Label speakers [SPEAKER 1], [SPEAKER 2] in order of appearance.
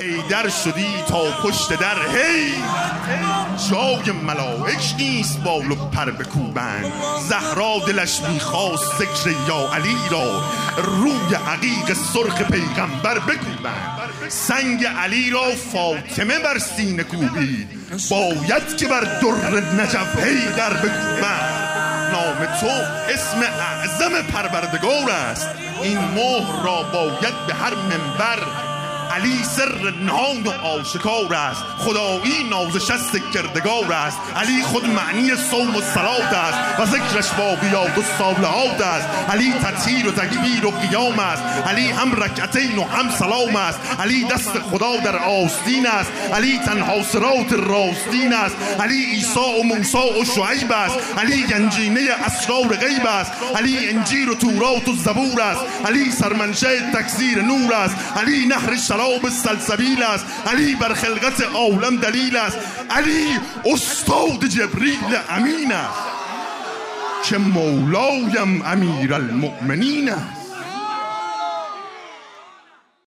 [SPEAKER 1] حیدر شدی تا پشت در هی جای ملائک نیست بال و پر بکوبند. زهرا دلش میخواست ذکر یا علی را روی عقیق سرخ پیغمبر بکوبند. سنگ علی را فاطمه بر سینه کوبید، باید که بر در نجف حیدر بکوبند. نام تو اسم اعظم پروردگار است، این مهر را باید به هر منبر. علی سر نهان و آشکار است، خدایی نازش از کردگار است. علی خود معنی صوم و صلات است و ذکرش باقیات و صالحات است. علی تطهیر و تکبیر و قیام است، علی هم رکعتین و هم سلام است. علی دست خدا در آستین است، علی تنها صراط راستین است. علی عیسی و موسی و شعیب است، علی گنجینه اسرار غیب است. علی انجیل و تورات و زبور است، علی سرمنشه تکثیر نور است. علی نهر شراب سلسبیل است، علی بر خلقت عالم دلیل است. علی استاد جبریل امین است که مولایم امیر المؤمنین است.